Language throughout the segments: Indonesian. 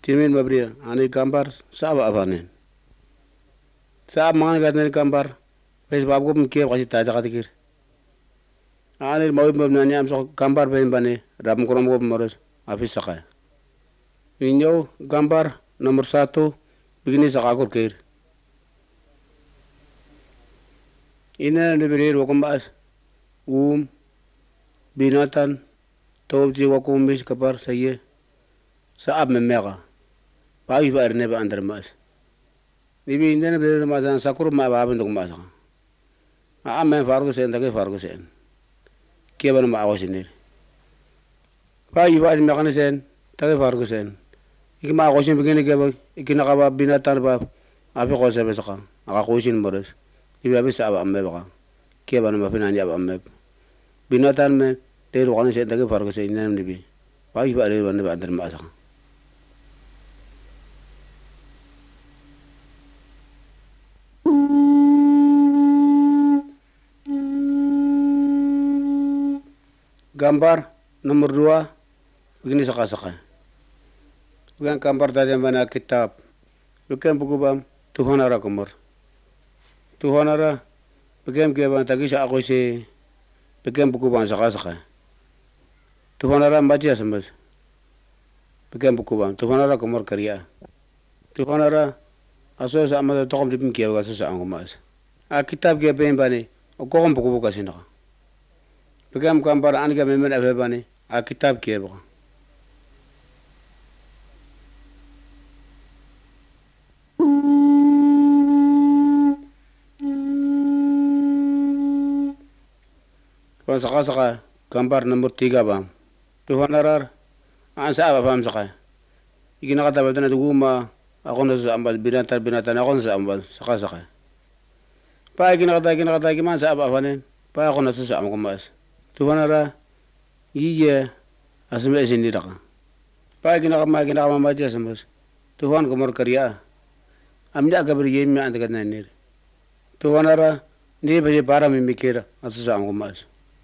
Kirmin babria ani gambar saba afanen. Sab mangan gadnen gambar. Pes babgo mke kasi taja katikir. Ani mau babnani am so gambar ben bane ram korom go moros afis saka. Inyo gambar nomor 1 begini saka kir. Ina liberir wakumbas binatan tobji wakumbis kapar saye saab memega. Pagi ba erne ba andar mas. Nibi indene bere masan sakur ma ba benduk mas. Men fargo sen tage fargo sen. Kiaban ma awasinir. Pagi ba me kan sen tage fargo sen. Iki ma awasin begini ke iki nakaba binatan ba afi ko se besaka. Aka kusin moros. Ibi abi saab amme ba. Kiaban ma finan ya amme. Binatan me deru kan sen tage fargo sen nem nibi. Pagi ba re ba andar mas. Gambar nomor 2 begini saka-saka. Bukan gambar tadi mana kitab. Bukan buku bam Tuhan ara kumur. Tuhan ara bukan keban tagi sa aku si bukan buku bam saka-saka. Tuhan ara baca sembas. Bukan buku bam Tuhan ara kumur karya. Tuhan ara aso sa amada tokom dipin kiaw aso sa angkumas. Kitab keban bani okom buku kasina. Begam gambar aniga memen afebani kitab keba. Saka gambar nomor 3 bam. Tuhan arar ansa apa bam saka. Igina kata betana duguma ako na sa ambal binatan ako na sa ambal saka. Pa igina kata gimana sa apa banen. Pa ako na sa ambal kumas. Tuhan ara iya asme sini raka. Pagi nak maja sembus. Tuhan kumur karya. Amnya agak berjemi antakat nanir. Tuhan ara ni baje para mimikira asusa angkumas.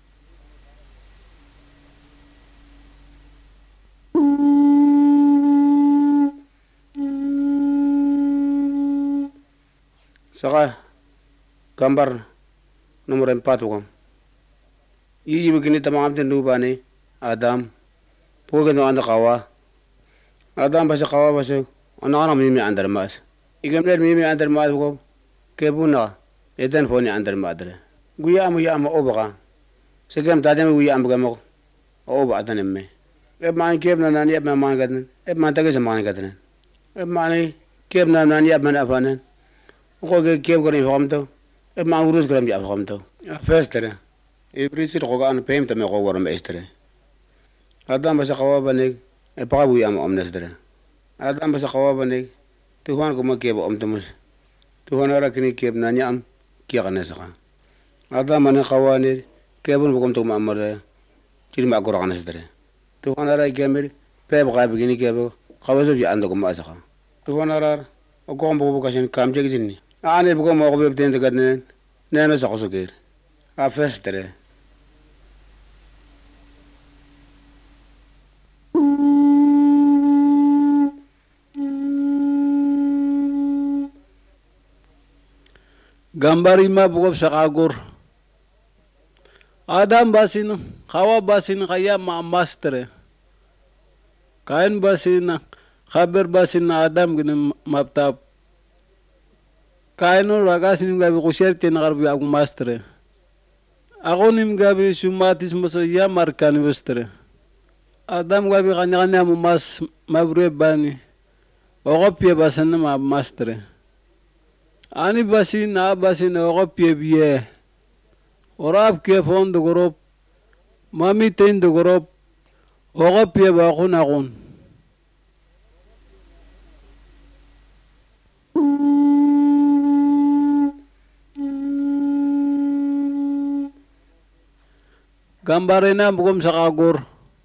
Saka gambar nomor 4 bukan. Iyi begini tamam ten dubane Adam pogen anda kawa Adam basa kawa basa ana mimi andar mas igamler mimi andar mas ko kebuna eden foni andar madre guya am obaka segam tadem guya am gamo oba tanemme man kebna nani ab man gadan man tage man gadan man kebna nani ab man afanan ko keb gori famto man urus gram ya famto festere Ibrisir koga an pem tame ko waram estere. Adam basa kawa banig pakabu yam omnestere. Adam basa kawa banig Tuhan ko makeba omtemus. Tuhan ara kini keb nanya am kia kana saka. Adam mane kawa ni kebun bukom to mamare. Kiri ma gora kana estere. Tuhan ara gemir peb ka begini kebo kawaso bi ando ko masaka. Tuhan ara ko kombo bukasin kam jegini. Ane bukom ko be tende gadne nena sako sogir. A festere. Gambar ima bukop sa kagur. Adam basin, kawa basin kaya maamastere. Kain basin, kaber basin na Adam gini maptap. Kain no ragas nim gabi kusyer tiyan nakarbi akong mastere. Ako nim gabi sumatis maso ya markani bastere. Adam gabi kanya-kanya mo mas mabre bani. Okopya basan na maamastere. Ani basin na basin ako piye orap ke fon do gorop mami ten do gorop ako piye ba kun gambarena bukom sa kagur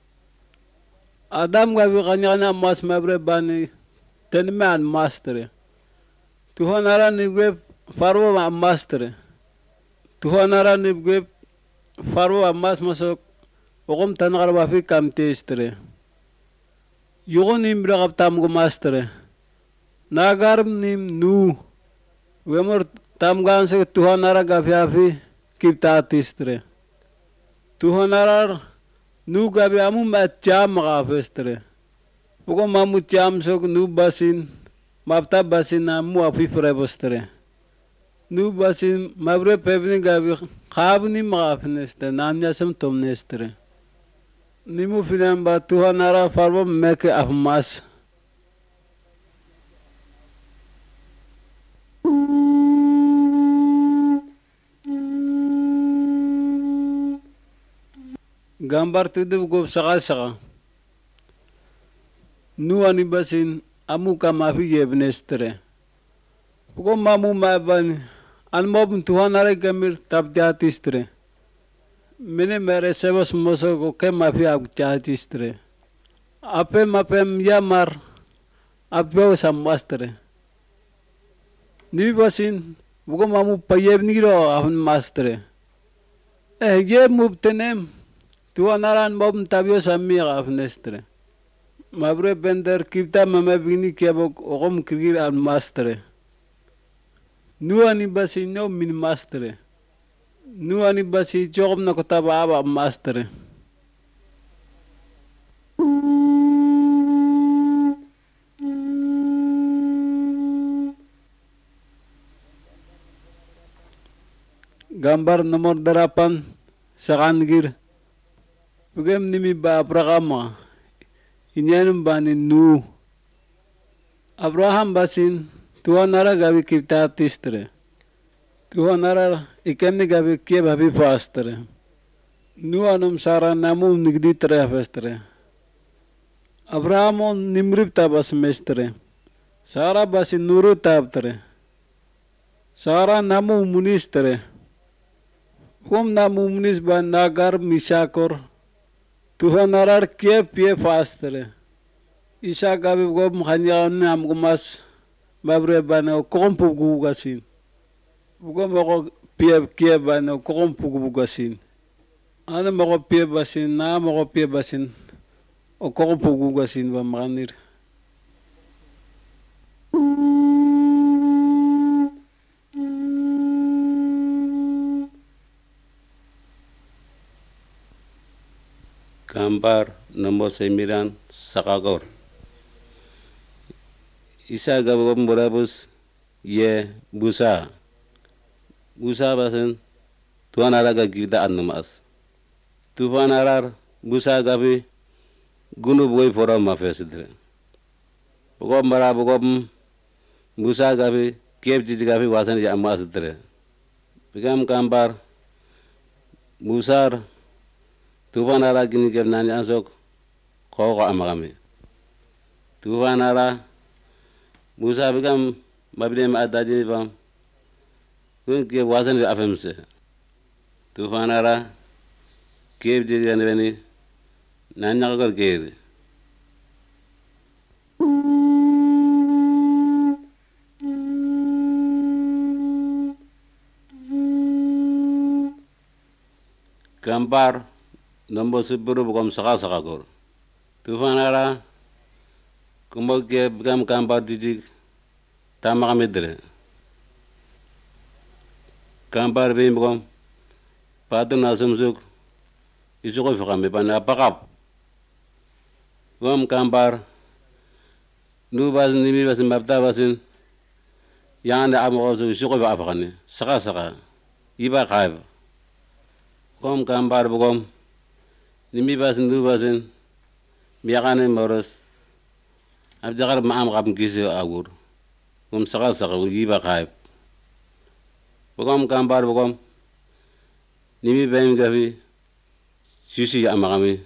Adam gabi kanya mas mabre bani tenman master Tuhan ara nibwe farwa ma master. Tuhan ara nibwe farwa mas masuk okom tanakar wafi kam testre. Yogo nim rakap tam go master. Nagarm nim nu. Wemor tam gan se Tuhan ara gafiafi kipta tistre. Tuhan arar nu gabi amu macam gafestre. Poko mamu cham sok nu basin mapta basin amu afi prebostre. Nu basin mabre pevni gabi khabni magafnestre nanya sem tomnestre. Nimu fidan ba Tuhan ara farbo meke afmas. Gambar tudup go saka. Nu ani basin amu kamafi yebnestre. Poko mamu maban almob Tuhan ara gamir tabdiatistre. Mene mere sebos moso go ke mafi agchatistre. Apem yamar apyo samastre. Ni basin poko mamu payebniro afun mastre. Je mubtenem Tuhan aran mob tabyo sammi afnestre. Mabre bender kipta mama bini kiabok okom kirgir al mastre. Nu ani basi no min mastre. Nu ani basi jokom na kotaba aba mastre. Gambar nomor 8 sakangir. Bugem nimi ba prakama. Inyanum bani nu. Abraham basin Tuhan ara gabi kipta tistre. Tuhan ara ikenni gabi kie babi fastre. Nu anum sara namu nigdi tre festre. Abraham nimrib tabas mestre. Sara basin nuru tabtre. Sara namu munistre. Hum namu munis ba nagar misakor. Tuhan arar kie pie fastre. Isa gabi go mkhanya nam gumas babre bana kompu gugasin. Bugo mo pie kie bana kompu gugasin. Ana mo pie basin na mo pie basin. O kompu gugasin ba manir. Gambar nomor 9 sakagor. Isa gabom borabus ye busa. Busa basen Tuhan ara gagida anmas. Tuhan arar busa gabi gunu boy fora mafesidre. Bogom bara bogom busa gabi kep jiji gabi wasan ya amasdre. Bigam gambar busar Tuhan ara gini kep nani ansok koko amagami. Tuhan ara Musa bigam mabine adaji bam kun ke wasan afemse Tuhan ara ke jiri beni nanya ko ke gambar nomor 10 bugam saka gor Tuhan ara kumbo ke bigam gambar jiji tama kamedre gambar be bugam patu nasumsuk isuko fakame bana pakap gom gambar nu bas nimi bas mabda basin yanda amo so isuko ba fakane saka iba khaib gom gambar bugam nimi bas nu basin miyakane moros abjagar maam kam gisi agur gom saka iba khaib bugam gambar bugam nimi baim gafi sisi amakami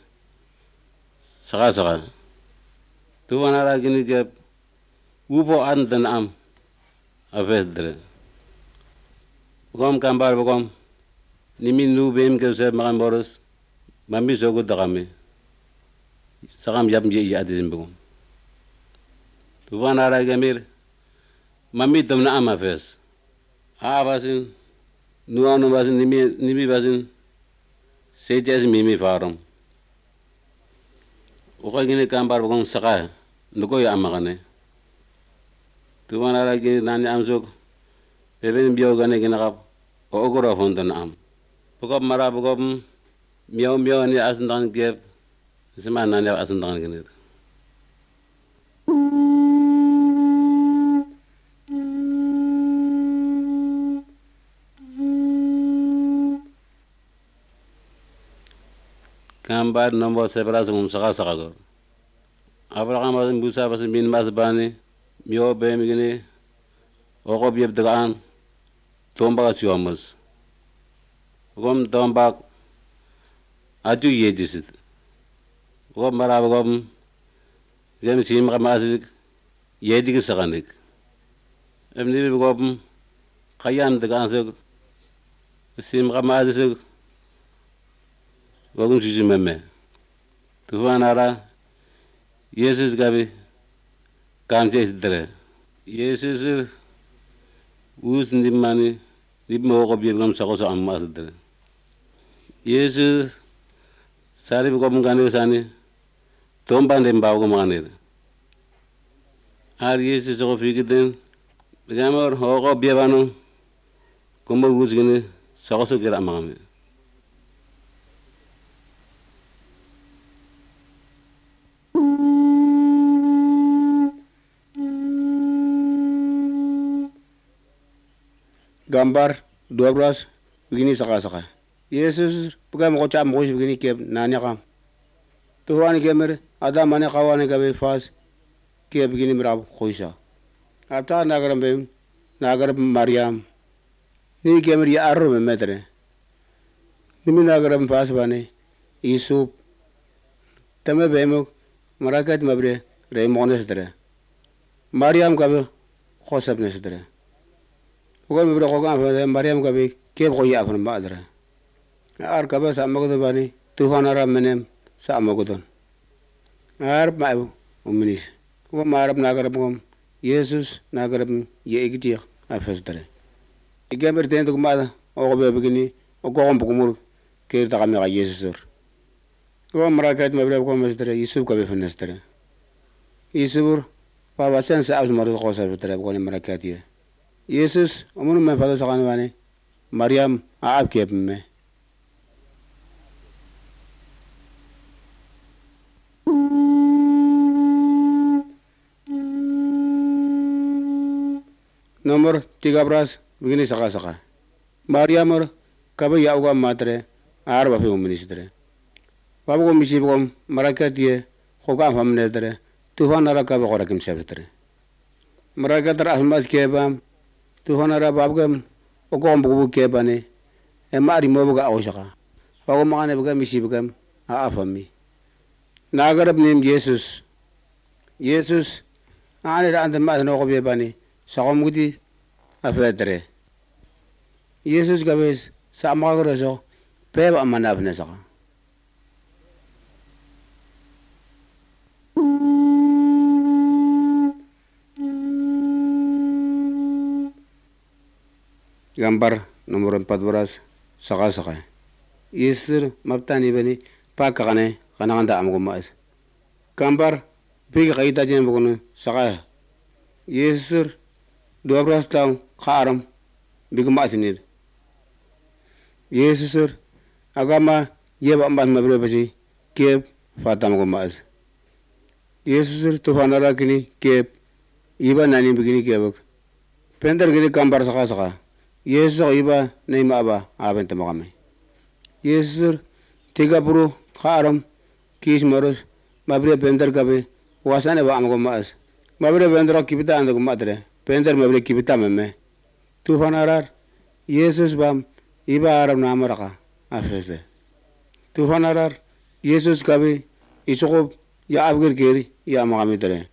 saka Tuhan ara gini ke upo antan am afesdre bugam gambar bugam nimi nu baim ke se makam boros mami sogo dagami sakam yam je adizim bugam Tuhan ara gamir mami tamna am afes basin nuanu basin nimi basin sejas mimi faram. Oka gini gambar bugam saka Ndoko ya amakane. Tuwana lagi nani amsuk. Beben biyo gane kinakap. Ogoro fonton am. Pukop mara pukop miao ni asundan kep. Sema nani asundan kinit. Kambar nomor sebelas saka gor. Abraham basin busa basin bin mas bani mio be migini oko bieb dagaan tomba chuamus. Gom tomba aju yejisit. Gom marab gom gem sim kamasik yejik sakanik. Emni gom kayam dagaan suk sim kamasik gom cuci meme. Tuhan ara Yesus gabi kamce sidere. Yesus us ndimani dimmo ko biye gam sako so amma sidere. Yesus sari ko mun ganir sani tomba ndem baw ko manir. Ar Yesus ko figiden gamor ho ko biye bano kumbo us gene sako so gira amame. Gambar 12 begini saka. Yesus bukan mau cak mau begini kep nanya kam. Tuhan kemer ada mana kawan kabe fas kep begini merab khoisa. Apta nagaram Maryam. Ni kemer ya arro metre. Nimi nagaram fas bane Yusuf. Tame bemuk marakat mabre remones dere. Maryam kabe khosab nesdere. Bukan beberapa orang Maryam kabe kep khoya afan badra. Ar kabe sama kudo bani Tuhan ara menem sama kudo. Ar mau uminis. Bukan marab nagarab ngom Yesus nagarab ye ikiti afas dere. Ikan berten tu kumada ogo be begini ogo kumur kir takami ka Yesus. Bukan merakat mabre bukan mesdere Yusuf kabe fenes dere. Yusuf bapa sen sa abs maru khosa dere bukan merakat ye. Yesus umur me fado sakan bani Maryam aab kep me. Nomor 13 begini saka. Maryam kabe ya uga matre ar bape uminis dere. Babu ko misi ko marakat ye khoga famne dere. Tuhan ara kabe khorakim sebe dere. Marakat ar asmas kebam Tuhan ara babgam okom buku kebane emari mobuga awshaka bago makane buga misi bugam afami nagarab nim Yesus ane ra ande ma no ko bebani sakom guti afetre Yesus gabes sa magaro so peba amana abne saka Gambar nomor 14 saka. Yesus maptani bani pakakane kananda amgo mas. Gambar bigi kaita jen bukono saka. Yesus 12 tahun kharam bigi masinir. Yesus agama yeba ambas mabre basi kep fatam go mas. Yesus Tuhan ara kini kep iba nani begini kebak. Pendar gini gambar saka. Yesus iba neima aba aben tamakame. Yesus 30 kharam kis maros mabre pendar kabe wasane ba amgo mas. Mabre pendar kibita ando matre. Pendar mabre kibita meme. Tuhan arar Yesus bam iba aram namaraka afese. Tuhan arar Yesus kabe isoko ya abgir keri ya makame tere.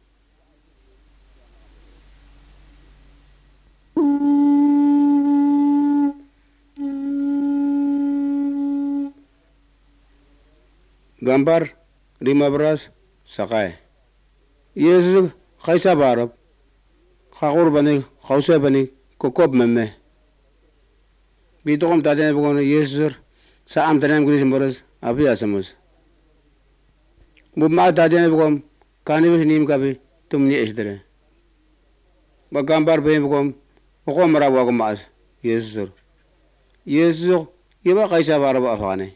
Gambar 15 sakai. Yesus kaisa barab. Khakur bani, khausa bani, kokop meme. Bitokom tadene bukono Yesus sa am tanem gulis moros abi asamus. Bu ma tadene bukom kanibus nim kabi tumni isdere bagambar be bukom oko mara wa mas yesus yesus yeba kaisa bara ba afane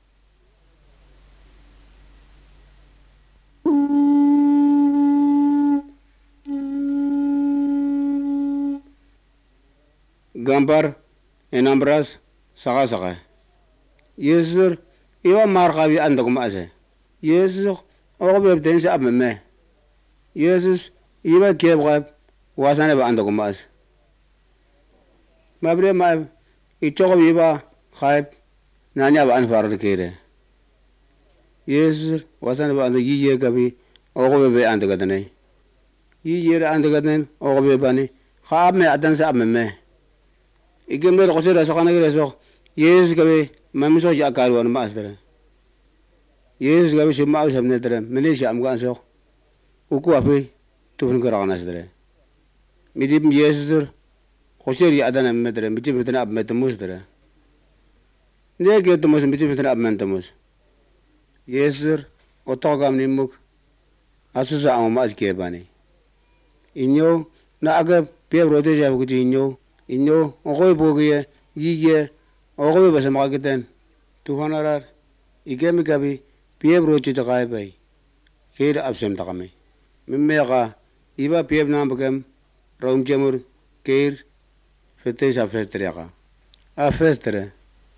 gambar enambras saka yesus iwa markabi andok maase yesus oko be dense abme yesus iwa kebgab wasane ba andok maase mabre ma ichoko iwa khaib nanya ba anfar kere yesus wasane ba andok yiye gabi oko be andagadane yiye andagaden oko be bani khaab me adanse abme igemle ko sera sakana gere sok yesus gabe mamiso ja karwan maasdere yesus gabe shima samne dere malaysia am gan sok uku ape tufun garana sdere midim yesus ko seri adana medere midim medana ab metemus dere ne ge tumus midim medana ab mentemus yesus otogam nimuk asusa am mas ke bani inyo na aga pe rote ja ku inyo okoy bogiye yiye okoy basama geten tuhanarar igemi gabi pieb rochi takai bay kir absem takame mimmega iba pieb nambagem raum jamur kir fete sa festrega a festre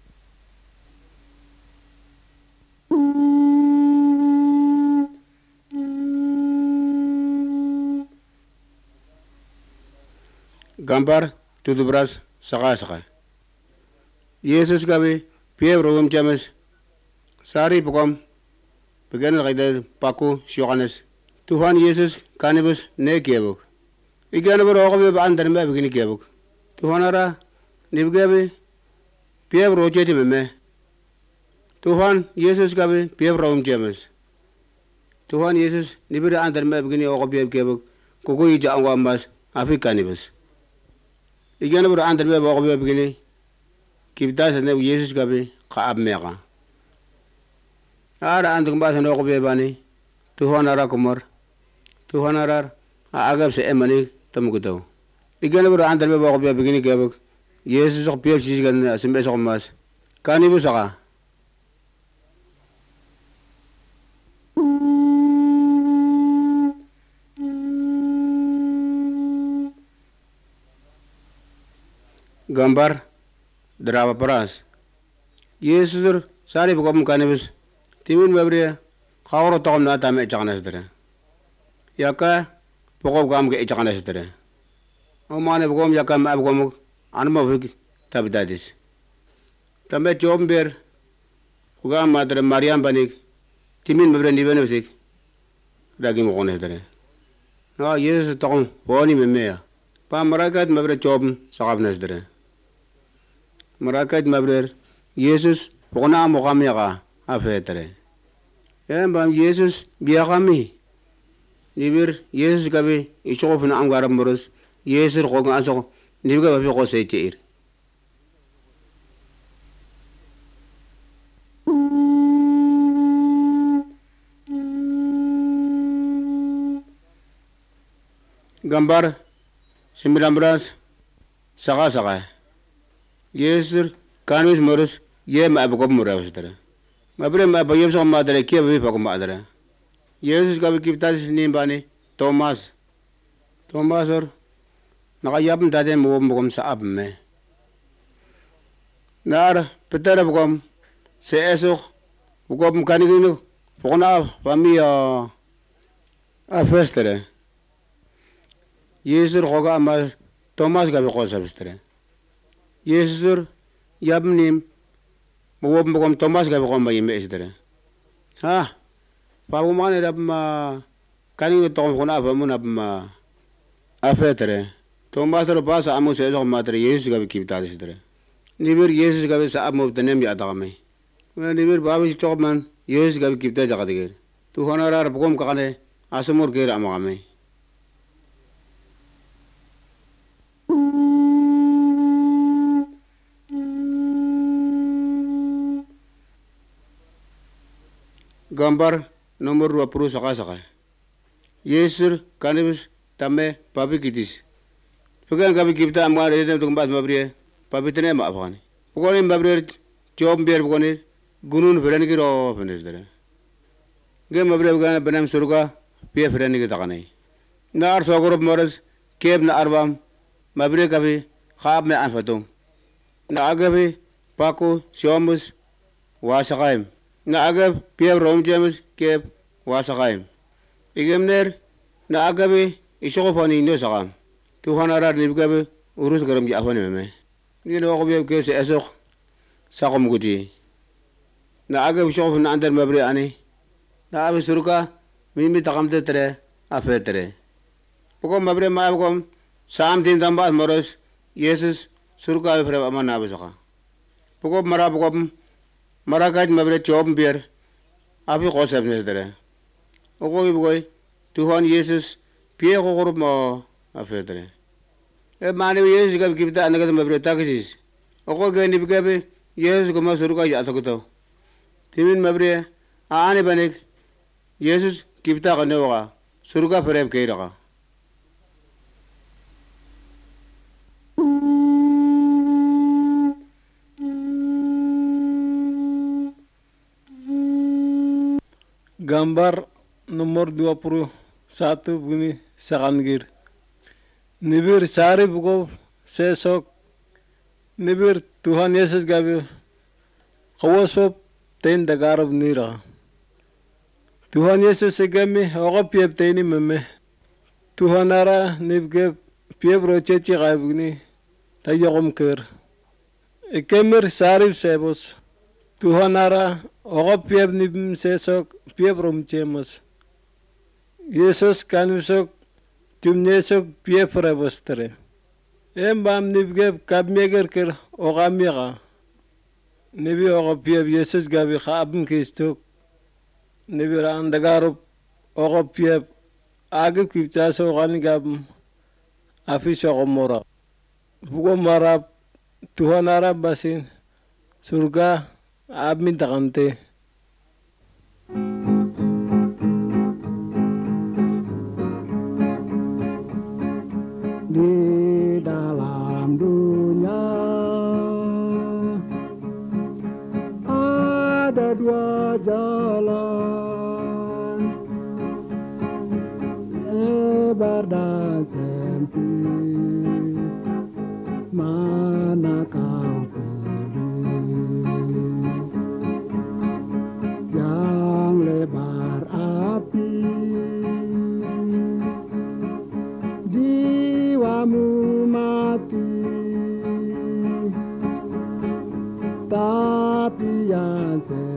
gambar tudubras saka yesus gabe pieb raum james sari bukom began gaide paku shoganes tuhan yesus kanibus ne kebuk igana bro okobe andar me begini kebuk tuhan ara nibgabe pieb rojeti meme tuhan yesus gabe pieb raum james tuhan yesus nibira andar me begini okobe kebuk kuku ija angwa mas afi kanibus igana bro andar me okobe begini kibtas ne yesus gabe qaab mega ara andung ba sano ko bebani tuhan ara kumar tuhan ara agab se emani tamugudo igana bro andar be ko be begini gebuk yesus ko piep sis gan asimbe so mas kani bu saka gambar drama paras yesus sari bukom kanibus timin babre khawro togom na tame chagnas dere yaka pokob gam ge chagnas dere o mane bukom yaka ma bukom anma vik tabdadis tambe chomber kugam madre mariam banik timin babre nibene sik dagi mo kones dere na yesus togom boni memeya pa marakat mabre chom sagabnas dere marakat mabre yesus pokona mo kamya afetere bam yesus biakami nibir yesus gabe ichofna angara moros yesus ko ngaso nibga babi ko setir gambar 19 saka yesus kanus moros yem abgo moros dere mabre ma bayem so madre ke be pako madre yesus gabe kiptas nimbani thomas or nakayap dade mo mogom sa abme nar peter bogom se eso bogom kanigino pokona famia a festere yesus roga ma thomas gabe ko sabstere yesus yabnim mogom thomas gabe ko mayime isdere ha pa mane rab ma kanino to ko na ba mo na ma afetere thomas ro basa amu se zo madre yesus gabe kibta isdere nibir yesus gabe sa amu tanem ya dagame nibir babi chokman yesus gabe kibta jagadigir tu honorar bogom kane asumur ge ramame gambar nomor 20 saka Yesus kanibus tamme papi kitis. Bukan kami kita amkan rede untuk empat mabrie papi tene ma afani. Bukan mabrie job biar bukan gunun ferani kiro fenis dere. Gem mabrie bukan benam surga biar ferani kita kanai. Na ar sogorob moras keb na arbam mabrie kapi khab me anfatung. Na agabi paku siomus wasakaim. Na agab biar rom jamus keb wasakaim. Igemner na agabi isoko fani no sakam. Tuhan arad ni gabe urus garam ja afani meme. Ni no ko biar ke se esok sakom guti. Na agab isoko na andar mabrie ani. Na abi surga mimi takamte tere afetere. Pokok mabrie ma pokok sam tin tambah moros Yesus surga abe freba mana abe saka. Pokok mara kaj mabrie job biar abi kosep nes tere. Okoi bukoi Tuhan Yesus pie kokorup mo afetere. Mane Yesus gabe kibita anagat mabrie takisis. Okoi gani bikabe Yesus goma surga ya sakuto. Timin mabrie aane banik Yesus kibita kane waka surga freb keiraka. Gambar nomor 21 bunyi sakangir. Nibir sari buko sesok nibir Tuhan Yesus gabe kawasop ten dagarab nira. Tuhan Yesus segami oga piep teni meme. Tuhan ara nibge piep rochechi gaibuni tayokom ker. Ekemir sarib sebos. Tuhan ara oga piep nibim sesok piep romchemos. Yesus kanusok tumnesok piep rebostere. Bam nibge kabmeger ker oga miga. Nibi oga piep Yesus gabi khabim kistok. Nibi ran dagarop oga piep agib kipchaso gani gabim afis oga mora. Bugo marap Tuhan ara basin surga abmin takante. Di dalam dunia ada dua jalan, lebar dan sempit, mana kau pilih? Yang lebar api jiwamu mati, tapi yang